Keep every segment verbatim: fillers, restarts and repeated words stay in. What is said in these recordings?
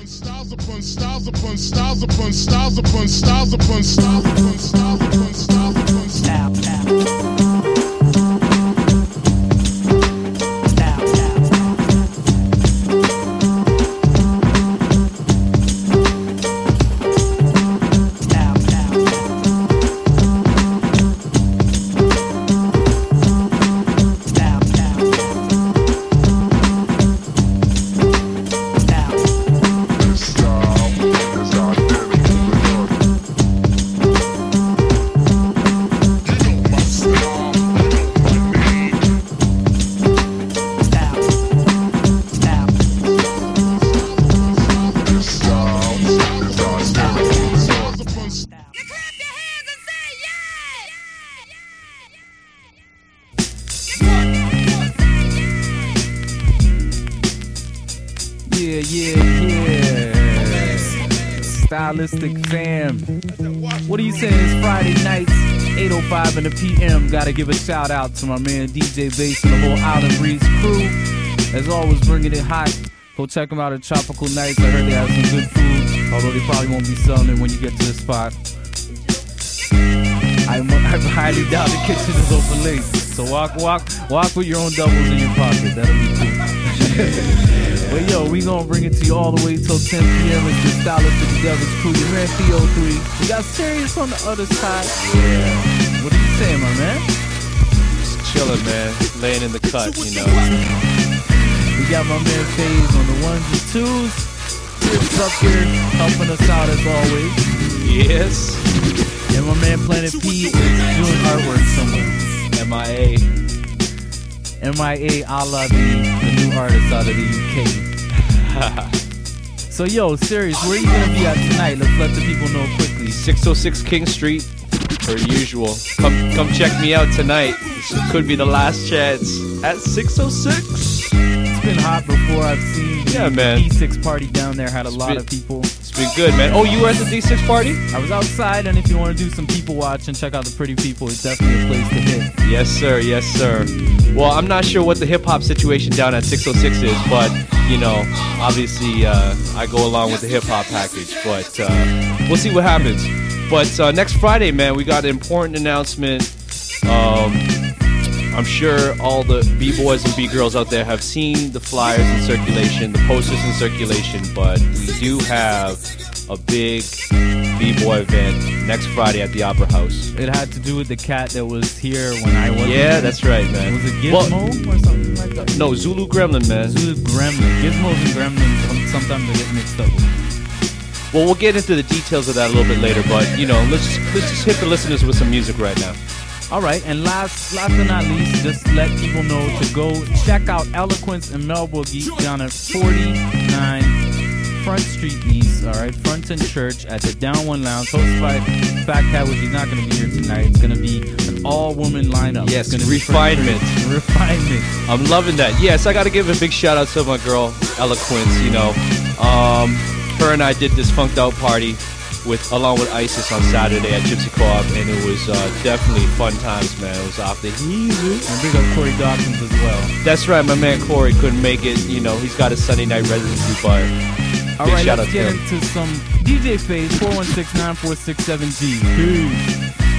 Styles upon styles upon styles upon styles upon styles upon styles upon styles upon styles upon styles. Stylistic fam. What are you saying? It's Friday nights, eight oh five in the P M. Gotta give a shout out to my man D J Bass and the whole Island Breeze crew. As always, bringing it hot. Go check them out at Tropical Nights. I heard they have some good food, although they probably won't be selling it when you get to the spot. I, I highly doubt the kitchen is open late. So walk, walk, walk with your own doubles in your pocket. That'll be cool. But yo, we gonna bring it to you all the way till ten p.m. It's the Stylistic Devil's crew. Your man Theo three. We got Sirius on the other side. Yeah. What are you saying, my man? Just chilling, man. Laying in the cut, you know. We got my man FaZe on the ones and twos. Chris up here helping us out as always. Yes. And my man Planet P is doing artwork somewhere. M I A. M I A a la the, the new artist out of the U K. So yo, Sirius, where are you gonna be at tonight? Let's let the people know quickly. six oh six King Street, per usual. Come come check me out tonight. This could be the last chance at six oh six. It's been hot before. I've seen the yeah, man. D six party down there had a It's lot been, of people. It's been good, man. Oh, you were at the D six party? I was outside, and if you want to do some people watch and check out the pretty people, it's definitely a place to hit. Yes, sir. Yes, sir. Well, I'm not sure what the hip-hop situation down at six oh six is, but, you know, obviously uh, I go along with the hip-hop package, but uh, we'll see what happens. But uh, next Friday, man, we got an important announcement. Um, I'm sure all the B-boys and B-girls out there have seen the flyers in circulation, the posters in circulation, but we do have a big B-boy event next Friday at the Opera House. It had to do with the cat that was here when I wasn't. Yeah, that's right, man. Was it Gizmo well, or something like that? No, Zulu Gremlin, man. Zulu Gremlin. Gizmos and Gremlins, sometimes they get mixed up with. Well, we'll get into the details of that a little bit later, but, you know, let's just, let's just hit the listeners with some music right now. All right, and last, last but not least, just let people know to go check out Eloquence and Melbourne down at forty-nine Front Street East, all right, Fronton Church at the Down One Lounge, hosted by Fat Cat, which is not going to be here tonight. It's going to be an all-woman lineup. Yes, it's refinement. Refinement. I'm loving that. Yes, I got to give a big shout-out to my girl, Eloquence, you know. Um, her and I did this funked out party with along with Isis on Saturday at Gypsy Co-op, and it was uh, definitely fun times, man. It was off the easy. And big up Corey Dawkins as well. That's right, my man Corey couldn't make it. You know, he's got a Sunday night residency, but all big right, shout let's out get to him. into some D J FaZe, four one six, nine four six seven G. Peace.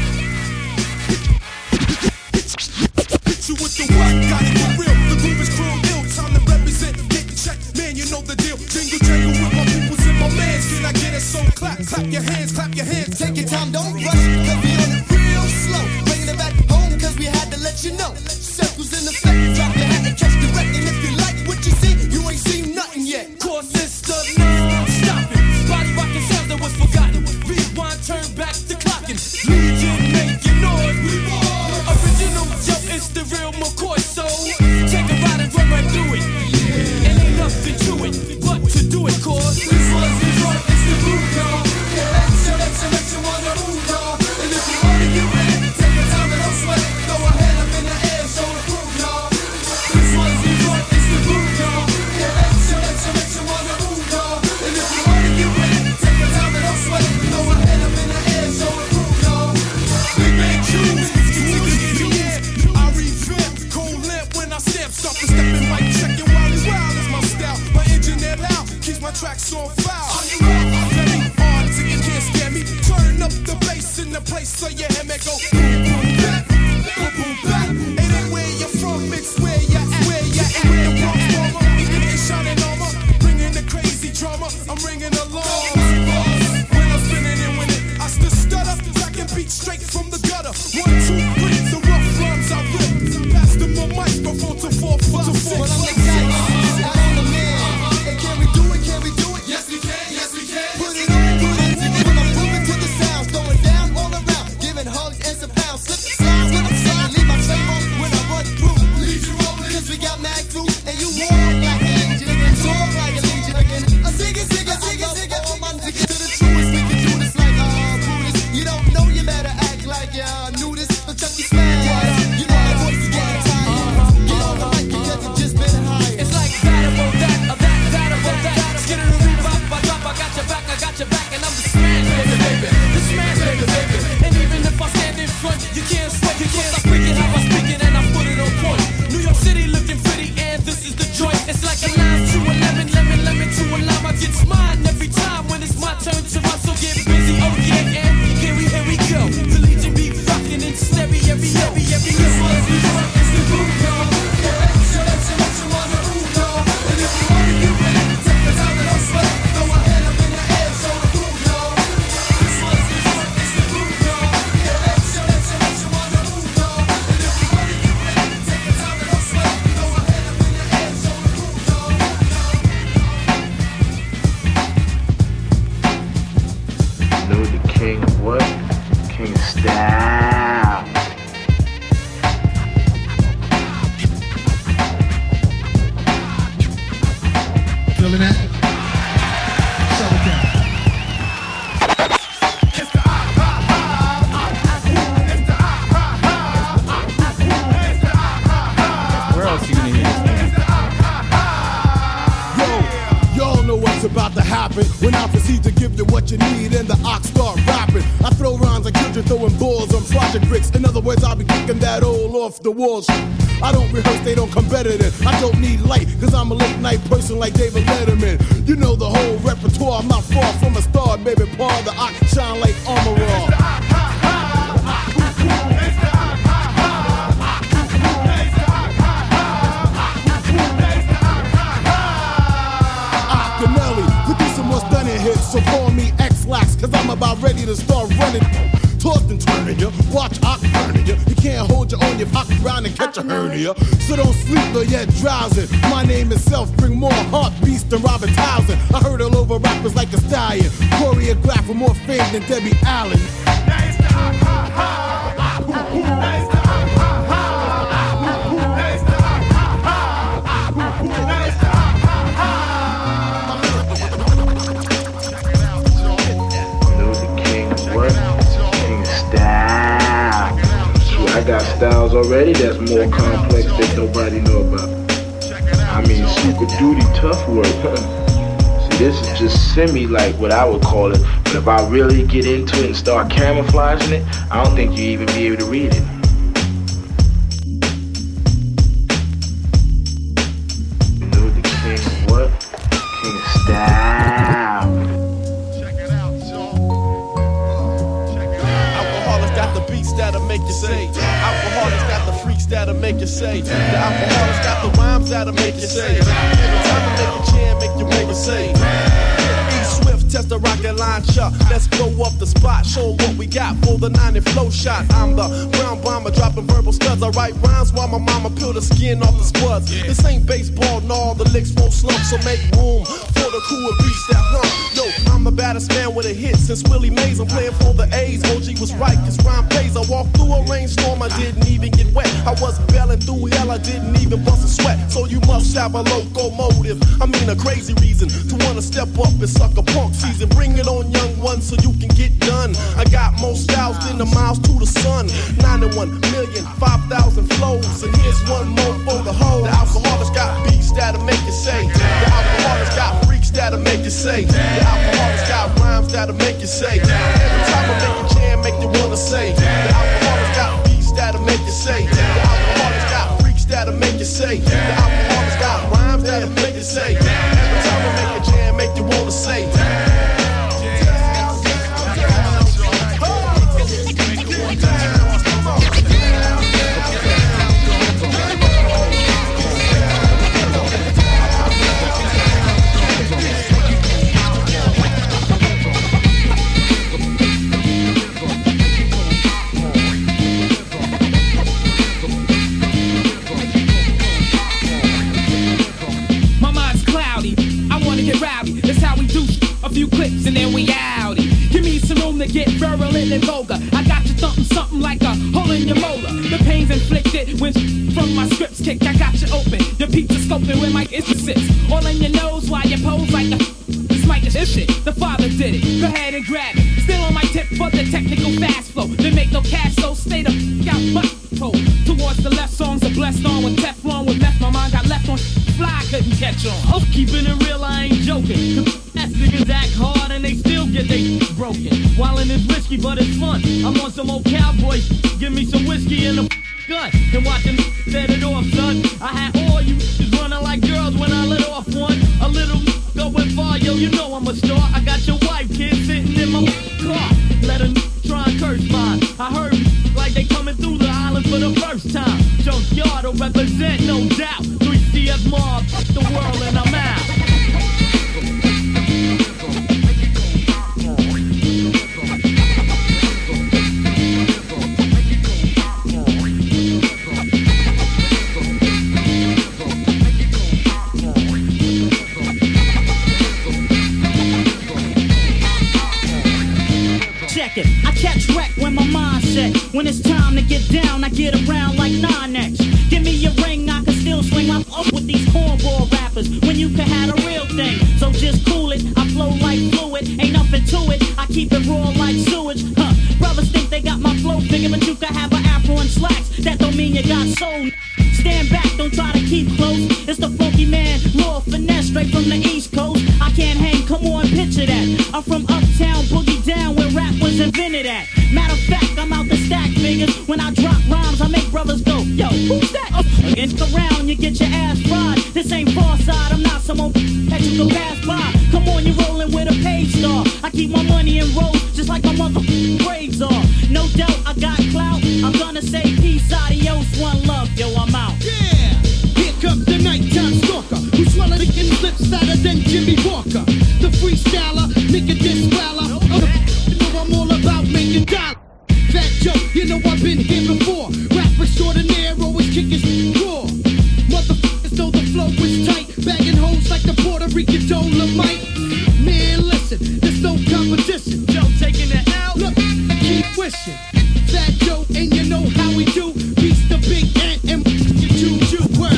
You with the what? Got it for real. The groove is cruel, ill. Time to represent. Get the check, man. You know the deal. Jingle jangle with my peoples and my mans. Can I get it? So clap, clap your hands, clap your hands. Take your time, don't rush, cause we on it real slow. Bringing it back home, cause we had to let you know. Circles in effect, drop your hat and catch the wreck. And if you like what you see, you ain't seen nothing yet. Cause it's the non-stopping. Body rocking sounds that was forgotten. Rewind, turn back to clocking. Legion, make your noise. We war. Original, yo, it's the real McCoy. So take a ride and run right through it. And ain't nothing to it but to do it. Cause this was the joint, it's the groove, y'all. Yeah, let's you, let's you, let's you wanna move, y'all. And if you wanna get ready, take your time and don't sweat. Throw a hand up in the air, show the groove, y'all. This was the joint, it's the groove, y'all. Yeah, let's you, let's you, let's you wanna move, y'all. tracks on file. Are you ready? Ready? On till you can't scare me. Turn up the bass in the place so you hear me go boom boom back, boom boom back. It ain't where you're from, it's where you're at. Where you're at. The Bronx bomber, you getting shining armor, bringing the crazy drama. I'm ringing along. When I'm spinning in with it, I still stutter, cracking beats straight from the gutter. One, two, three, the rough rhymes I rip. Pass them my microphone to four, five, six. Well, I'm the guy, I'm the man. And can we do it? Can we do it? Yes, we can. Yes, we can. Put it on, put it in. When I'm moving to the sounds, going down all around, giving hugs and some pounds. Slip the slides when I'm sliding, leave my train on when I run through. Leave you rolling, cause we got mad crew, and you walk like an angel, and talk like a legion. A ziggy, ziggy, ziggy, ziggy. All my niggas to the truest, we can do this like uh, Brutus. You don't know, you better act like you uh, knew this. So chuck your smash. You know my voice is getting tired. Get on the mic because you just been hired. It's like that about that, of that, that about that. Skid it a rebop, I drop, I got your back, I got your back, and I'm the smash baby, baby, the smash baby, baby. And even if I stand in front, you can't sweat, you can't stop freaking how I speak it, and I put it on point. New York City looking pretty, and this is the joint. It's like a lime to a lemon, lemon, lemon to a lime. I get mine every time when it's my turn to run, so get busy, oh yeah, and here we, here we go. The Legion be rocking in stereo, every, every, every, every. It's the groove, y'all. So that's what you wanna do, y'all. And if you wanna get ready to take the time and don't sweat, throw a hand up in the air, show the groove, y'all. This one's the groove, it's the groove, y'all. So that's what you wanna do, y'all. And if you wanna get ready to take the time and don't sweat, throw a hand up in the air, show the groove, y'all. Know the king of what? King of style. Feeling that? Settle down. It's the ah, ah, ah, ah. It's the ah, ah, ah, ah. It's the ah, ah, ah. Where else you gonna hear this? Yo, y'all know what's about to happen when I proceed to give you what you need and the ox start rapping. I throw rhymes like children throwing balls on project bricks. In other words, I'll be kicking that old off the wall shit. I don't rehearse, they don't come better than. I don't need light, cause I'm a late night person like David Letterman. You know the whole repertoire, I'm not far from a star, baby. Paul the ox shine like armor raw. So call me X-Lax, cause I'm about ready to start running. Tossed and turning ya, watch Ock burning ya. You can't hold your own, you pop around and catch a hernia. So don't sleep nor yet drowsing. My name itself bring more heartbeats than Robert Townsend. I heard all over rappers like a stallion. Choreograph with more fame than Debbie Allen. I got styles already that's more complex that nobody know about. I mean, super duty, tough work. See, this is just semi like what I would call it. But if I really get into it and start camouflaging it, I don't think you even be able to read it. You know the king of what? King of style. Check it out, y'all. Check it out. Alcoholics got the beats that'll make you say. Alcoholics got the freaks that'll make you say. The alcoholics got the rhymes that'll make you say. Every time I make a chant, make you make a say. Swift, test the rocket launcher. Let's blow up the spot. Show what we got for the nine and flow shot. I'm the brown bomber dropping verbal studs. I write rhymes while my mama peel the skin off the spuds. This ain't baseball, no, the licks won't slump. So make room for the crew of beats that hump. Yo, I'm the baddest man with a hit since Willie Mays. I'm playing for the A's. O G was right, cause rhyme pays. I walked through a rainstorm, I didn't even get wet. I was bailing through hell, I didn't even bust a sweat. So you must have a locomotive. I mean a crazy reason to wanna step up and suck a punk season. Bring it on, young one, so you can get done. I got more styles than the miles to the sun. ninety-one million, five thousand flows. And here's one more for the whole. The alcoholics got beats that'll make you say. The alcoholics got freaks that'll make you say. The alcoholics got rhymes that'll make you say. Every time I make a jam, make you wanna say. The alcoholics got beats that'll make you say. The alcoholics got freaks that'll make you say. The alcoholics got rhymes that'll make you say. Every time I make a jam, make you wanna say. Few clips and then we outie. Give me some room to get virulent and vulgar. I got you thumping something like a hole in your molar. The pains inflicted when from my scripts kick. I got you open. Your pizza scoping where Mike is the six. All in your nose while you pose like a this mic is this shit. The father did it. Go ahead and grab it. Still on my tip for the technical fast flow. They make no cash, so stay the f out my toe. Towards the left, songs are blessed on with Teflon. With left, my mind got left on. Fly couldn't catch on. Oh, keeping it real, I ain't joking. Ass niggas act hard and they still get they broken. Wildin' is risky, but it's fun. I'm on some old cowboys. Give me some whiskey and a gun. And watch them set it off, son. I had all you just running like girls when I lit off one. A little going far, yo, you know I'm a star. I got your wife, kid, sitting in my car. Let her try and curse mine. I heard like they coming through the island for the first time. Junkyard will represent, no doubt. three C F mob, the world, and I'm out. I catch wreck when my mind set. When it's time to get down, I get around like nine X. Give me a ring, I can still swing my up with these cornball rappers. When you can have a real thing, so just cool it. I flow like fluid, ain't nothing to it. I keep it raw like sewage. Huh? Brothers think they got my flow figure, but you can have an afro and slacks. That don't mean you got soul. Stand back, don't try to keep close. It's the funky man, raw finesse, straight from the East Coast. I can't hang, come on, picture that. I'm from uptown, boogie down, where rap was invented at. Matter of fact, I'm out the stack figures. When I drop rhymes, I make brothers go, yo, who's that? Against the round, you get your ass fried. This ain't far side, I'm not someone that you can pass by. Come on, you rolling with a page star. I keep my money in rolls, just like my mother braves are. No doubt, I got clout. I'm gonna say peace, adios, one love, yo, I'm out. Yeah, here comes the nighttime stalker who swallowed the lips fatter than Jimmy Walker. The freestyler, nigga this swallow. You know I'm all about making dollars. Fat Joe, you know I've been here before. Rapper extraordinaire, always kicking raw. Motherfuckers know the flow is tight. Bagging hoes like the Puerto Rican Dolomite. Man, listen, there's no competition. Joe taking it out. Look, I keep wishing. Fat Joe, and you know how we do. Beats the big ant and you choo-choo word.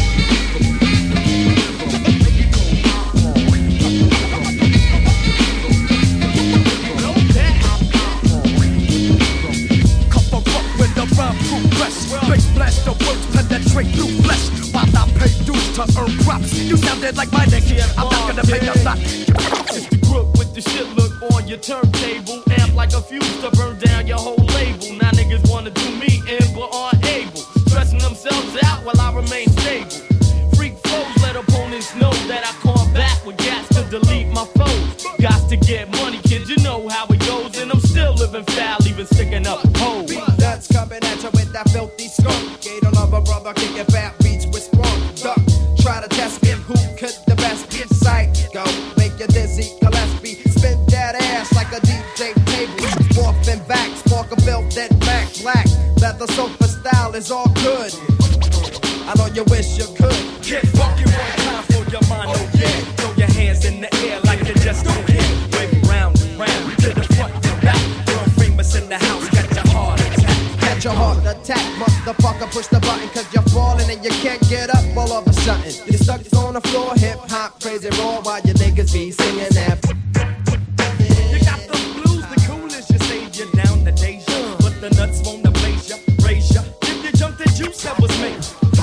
Penetrate through flesh while I pay dues to earn props. You sounded like my neck here. I'm not gonna pay a lot. It's the group with the shit look on your turntable. Amp like a fuse to burn down your whole label. Now niggas wanna do me in but aren't able. Stressing themselves out while I remain stable. Freak flows let opponents know that I come back with gas to delete my foes. Got to get money, kid, you know how it goes. And I'm still living foul, even sticking up hoes. That's coming at you with that filthy skunk. Gator lover brother kicking fat beats with sprung. Duck, try to test him who could the best get sight. Go, make you dizzy, Gillespie. Spin that ass like a D J table. Morphin' back, spark a belt that back black. Leather sofa style is all good. I know you wish you could. Get funky one time for your mind, oh yeah. Throw your hands in the air like you just don't care. Wave round and round to the front and back. World famous in the house, got your heart attack. Got your heart attack, motherfucker. Push the button cause you're falling and you can't get up all of a sudden. You stuck on the floor, hip hop, crazy raw while your niggas be singing that. You got the blues, the coolest, you say you're down the Deja. But the nuts won't ablaze ya, raise ya. If you jump the juice that was made.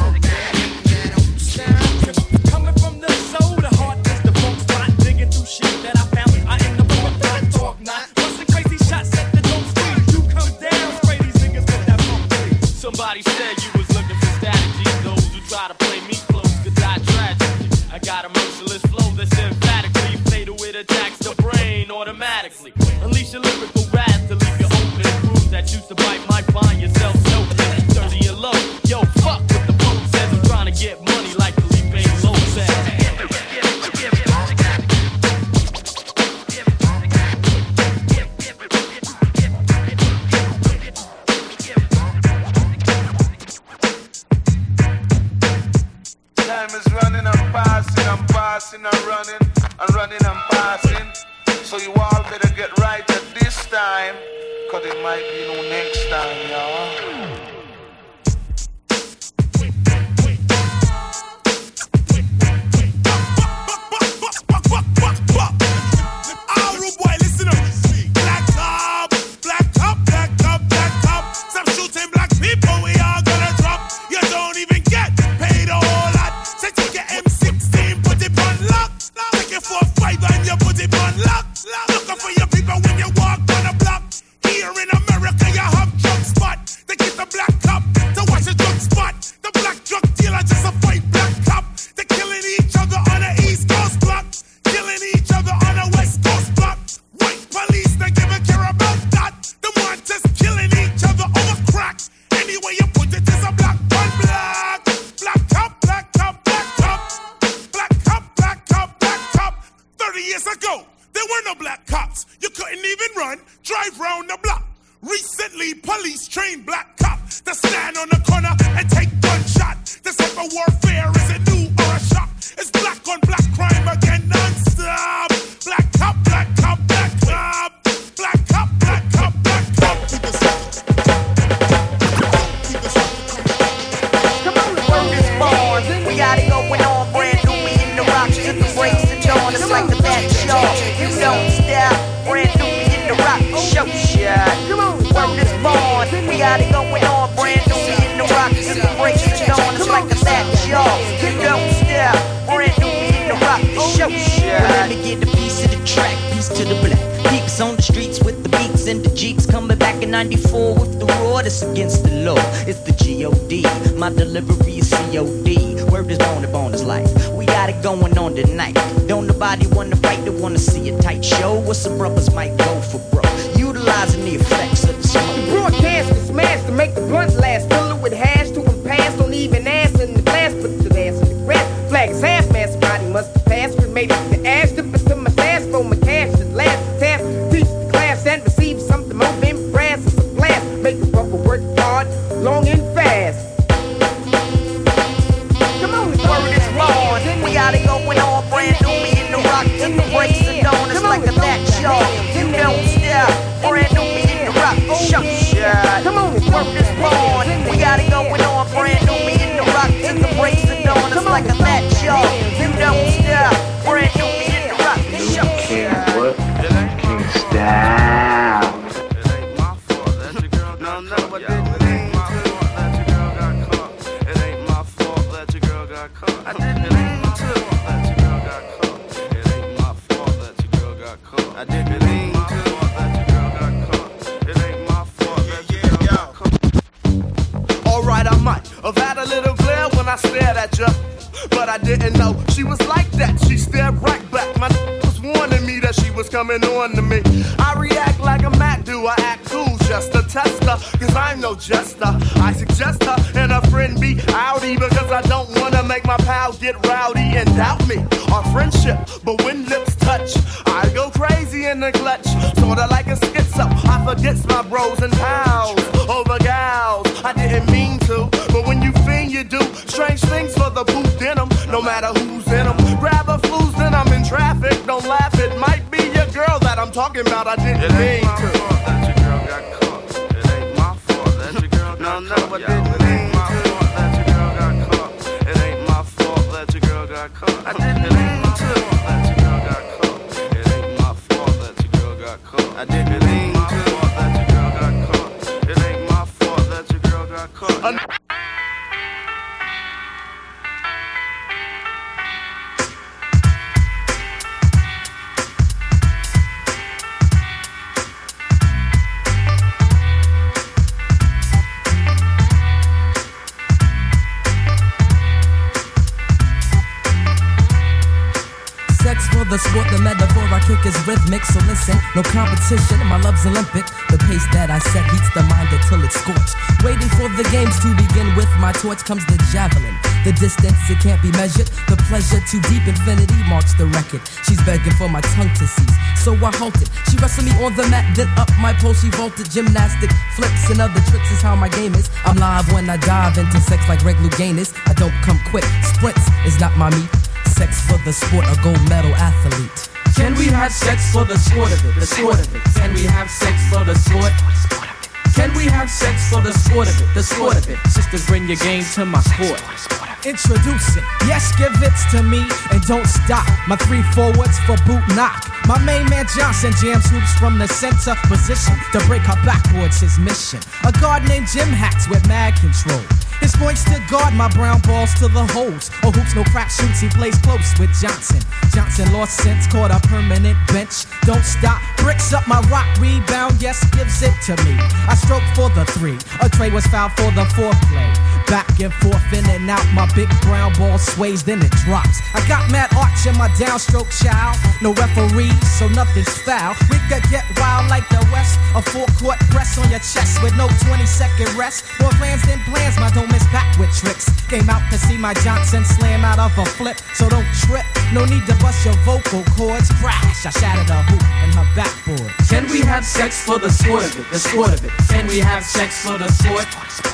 Coming from the soul, the heart is the funk spot. Digging through shit that I found. I ain't the pork pot, talk not. Busting crazy shots at the don't scream. You come down, spray these niggas with that funk. Somebody said you was looking for strategy. Those who try to play me close could die tragic. I got a merciless flow that's emphatically fatal. hijacks the brain automatically. Unleash your lyrical wrath to leave you open. Grooves that used to bite might find yourself smoking. Dirty and low. Yo, fuck what the boat says. I'm trying to get money like Felipe Lopez. Time is running, I'm passing, I'm passing, I'm running, I'm running, I'm passing. So you all better get right at this time, cause it might be no next time, y'all. is rhythmic, so listen, no competition, my love's Olympic. The pace that I set heats the mind until it's scorched. Waiting for the games to begin with my torch comes the javelin. The distance, it can't be measured. The pleasure too deep, infinity marks the record. She's begging for my tongue to cease, so I halted. She wrestled me on the mat, then up my pole she vaulted. Gymnastic flips and other tricks is how my game is. I'm live when I dive into sex like Greg Lougain is. I don't come quick, sprints is not my meat. Sex for the sport, a gold medal athlete. Can we have sex for the sport of it, the sport of it? Can we have sex for the sport? Can we have sex for the sport of it, the sport of it? Sisters, bring your game to my court. Introducing, yes, give it to me and don't stop. My three forwards for boot knock. My main man Johnson jams hoops from the center position to break her backboards, his mission. A guard named Jim Hats with mad control. His points to guard my brown balls to the holes. Or hoops, no crap shoots, he plays close with Johnson. Johnson lost sense, caught a permanent bench. Don't stop, bricks up my rock rebound, yes, gives it to me. I stroke for the three, a trade was fouled for the foreplay. Back and forth, in and out, my big brown ball sways, then it drops. I got mad arch in my downstroke, child. No referees, so nothing's foul. We could get wild like the West. A four-court press on your chest with no twenty-second rest. More plans than plans, my don't miss back with tricks. Came out to see my Johnson slam out of a flip, so don't trip. No need to bust your vocal cords. Crash, I shattered a hoop in her backboard. Can we have sex for the sport of it, the sport of it? Can we have sex for the sport?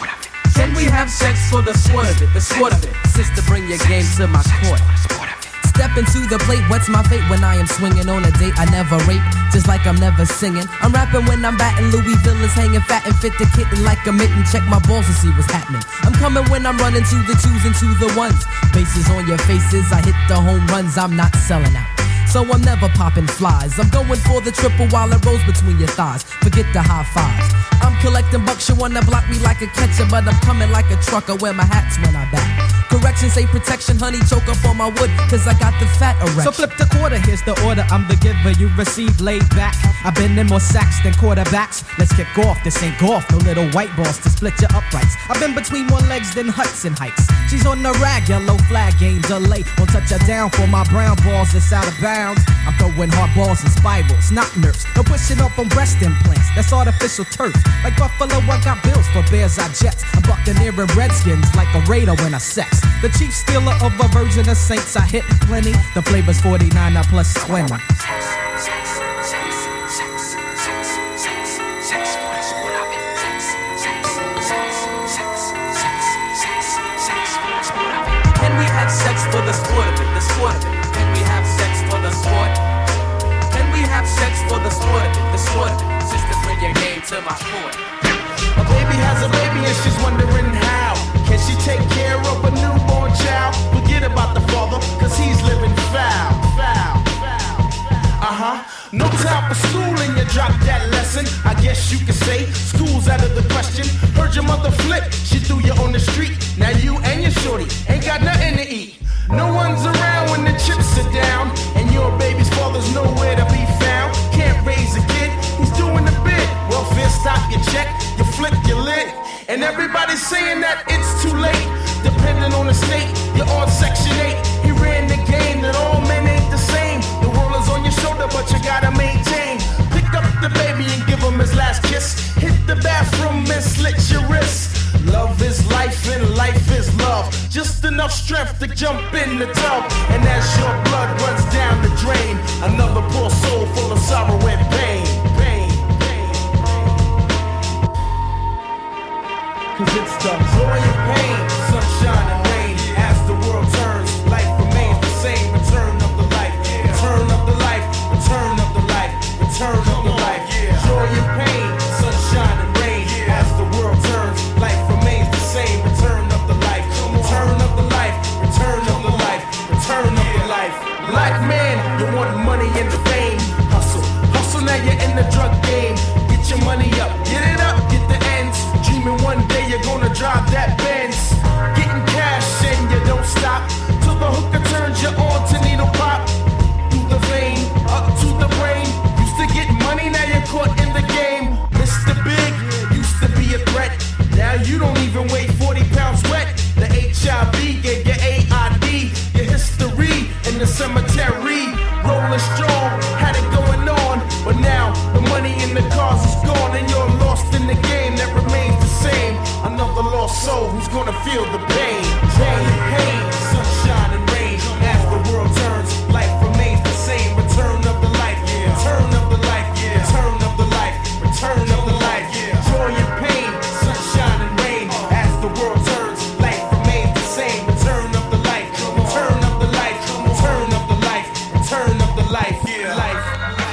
Can we have sex for the sport of it, the sport of it? Sister, bring your game to my court. Step into the plate, what's my fate when I am swinging on a date? I never rape, just like I'm never singing. I'm rapping when I'm batting, Louisville is hanging fat and fit the kitten like a mitten. Check my balls to see what's happening. I'm coming when I'm running to the twos and to the ones. Bases on your faces, I hit the home runs, I'm not selling out. So I'm never popping flies. I'm going for the triple while it rolls between your thighs. Forget the high fives. I'm collecting bucks, you wanna block me like a catcher, but I'm coming like a trucker, wear my hats when I back. Correction, say protection, honey, choke up on my wood, cause I got the fat erection. So flip the quarter, here's the order, I'm the giver, you receive laid back. I've been in more sacks than quarterbacks. Let's kick off, this ain't golf, no little white balls to split your uprights. I've been between more legs than Hudson Heights. She's on the rag, yellow flag, game delay. Won't touch her down for my brown balls, it's out of bounds. I'm throwing hard balls and spirals, not nerfs. No pushing up on breast implants, that's artificial turf. Like Buffalo, I got bills, for Bears I Jets. I'm buccaneering Redskins like a Raider when I sex. The chief stealer of a virgin of saints, I hit plenty. The flavor's forty-nine, now plus twenty. Can we have sex for the sport of it, the sport of it? Can we have sex for the sport? Can we have sex for the sport of it, the sport of it? Sister, bring your game to my court. A baby has a baby and she's wondering how. Can she take care of a newborn child? Forget about the father, cause he's living foul, foul, foul, foul. Uh-huh. No time for school and you drop that lesson. I guess you could say school's out of the question. Heard your mother flip, she threw you on the street. Now you and your shorty ain't got nothing to eat. No one's around when the chips are down, and your baby's father's nowhere to be found. Can't raise a kid, he's doing the bid. Welfare stop your check, you flip your lid, and everybody's saying that it's too late. Depending on the state, you're on section eight. He ran the game that all men ain't the same. The world is on your shoulder, but you gotta maintain. Pick up the baby and give him his last kiss. Hit the bathroom and slit your wrist. Love is life and life is love. Just enough strength to jump in the tub. And as your blood runs down the drain, another poor soul full of sorrow and pain. Pain, pain, pain. Cause it's the joy and pain, sunshine and rain. As the world turns, life remains the same. Return of the life, return of the life, return of the life, return of the life. Joy and pain, sunshine and rain. As the world turns, life remains the same. Return of the life, return of the life, return of the life, return of the life. feel the pain. Pain, pain, sunshine and rain. As the world turns, life remains the same. Return of the life, return of the life, return of the life, return of the life. Joy and pain, sunshine and rain. As the world turns, life remains the same. Return of the life, return of the life, return of the life, return of the life, life.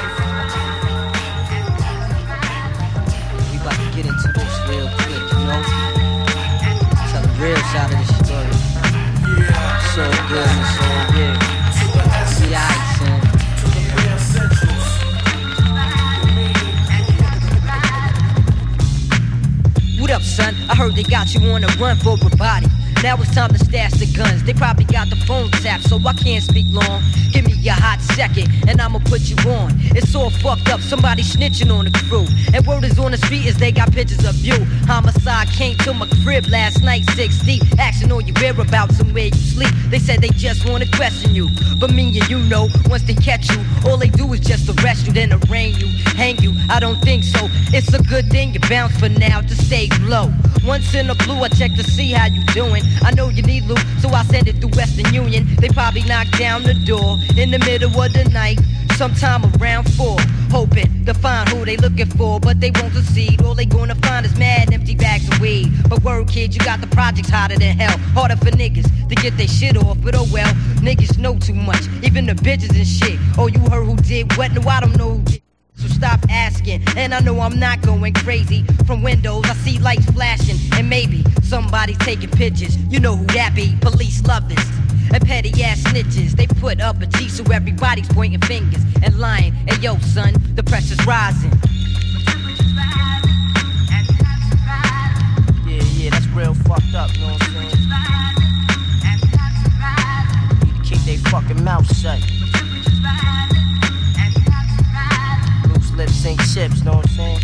We about to get into this real quick, you know? Tell the real side of the story. Yeah. So good and so good. See the ice, son. What up, son? I heard they got you on a run for a body. Now it's time to stash the guns. They probably got the phone tapped, so I can't speak long. Give me a hot second, and I'ma put you on. It's all fucked up, somebody snitching on the crew. And word is on the street is they got pictures of you. Homicide came to my crib last night, six deep. Action on your whereabouts and where you sleep. They said they just wanna question you. But me and you know, once they catch you, all they do is just arrest you, then arraign you, hang you. I don't think so. It's a good thing you bounce for now to stay low. Once in a blue, I check to see how you doing. I know you need loot, so I send it through Western Union. They probably knock down the door in the middle of the night, sometime around four, hoping to find who they looking for, but they won't succeed. All they gonna find is mad empty bags of weed. But word, kid, you got the projects hotter than hell, harder for niggas to get their shit off. But oh well, niggas know too much, even the bitches and shit. Oh, you heard who did what? No, I don't know who did. So stop asking, and I know I'm not going crazy. From windows, I see lights flashing, and maybe somebody's taking pictures. You know who that be, police love this. And petty ass snitches, they put up a G so everybody's pointing fingers and lying. Hey yo, son, the pressure's rising. Yeah, yeah, that's real fucked up, you know what I'm saying? Need to keep they fucking mouth shut. Loose lips ain't chips, know what I'm saying?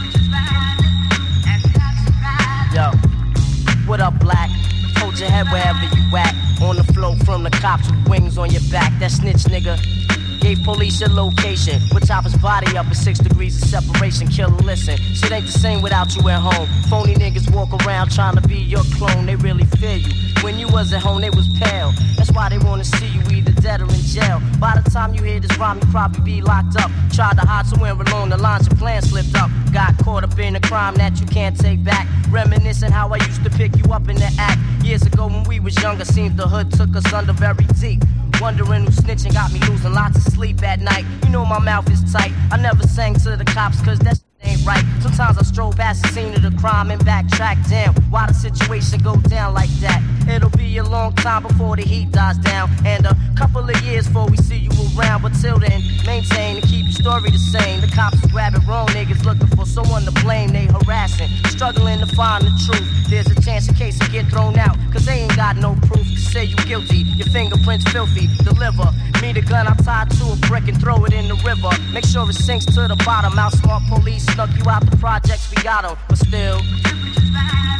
Yo, what up, black? Hold your head wherever you at. On the float from the cops with wings on your back. That snitch nigga gave police your location. Would chop his body up at six degrees of separation. Killer, listen, shit ain't the same without you at home. Phony niggas walk around trying to be your clone. They really fear you. When you was at home, they was pale. That's why they wanna see you either dead or in jail. By the time you hear this rhyme, you probably be locked up. Tried to hide somewhere along the lines, your plan slipped up. Got caught up in a crime that you can't take back. Reminiscing how I used to pick you up in the act. Years ago when we was younger, seems the hood took us under very deep. Wondering who snitching got me losing lots of sleep at night. You know my mouth is tight. I never sang to the cops cause that shit ain't right. Sometimes I stroll past the scene of the crime and backtrack. Damn, why the situation go down like that? It'll be a long time before the heat dies down, and a couple of years before we see you around. But till then, maintain and keep your story the same. The cops is grabbing wrong niggas looking for someone to blame. They harassing, struggling to find the truth. There's a chance your case will get thrown out, cause they ain't got no proof to say you guilty. Your fingerprints filthy, deliver me the gun I tied to a brick and throw it in the river. Make sure it sinks to the bottom. Outsmart police, snuck you out the projects, we got 'em, but still